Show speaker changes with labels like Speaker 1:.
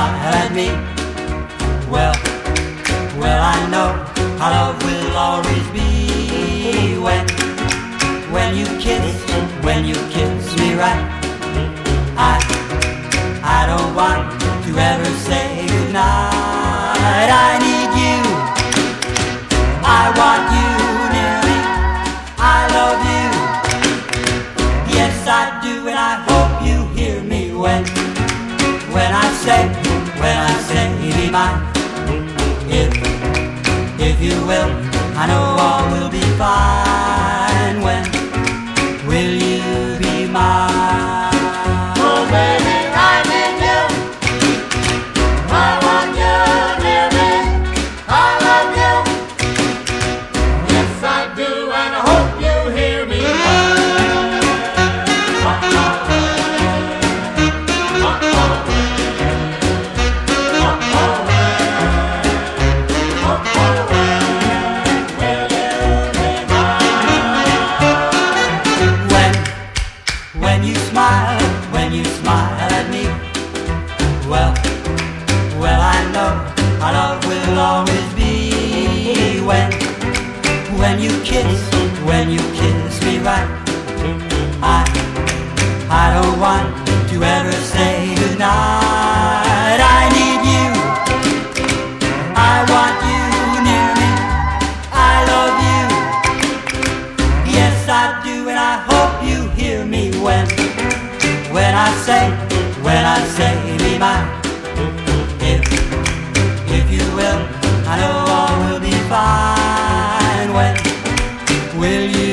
Speaker 1: smile at me. Well, I know our love will always be. When you kiss me right, I don't want to ever say goodnight. I need you, I want you near me, I love you, yes I do, and I hope you hear me when I say be mine. If you will, I know all will be fine. When will you be mine?
Speaker 2: Oh baby, I need you, I want you near me, I love you, yes I do, and I hope you hear me.
Speaker 1: When you smile at me, well I know our love will always be. When you kiss me right, I don't want to ever say goodnight. I need you, I want you near me, I love you, yes I do, and I hope you hear me when I say be mine. If you will, I know all will be fine. When will you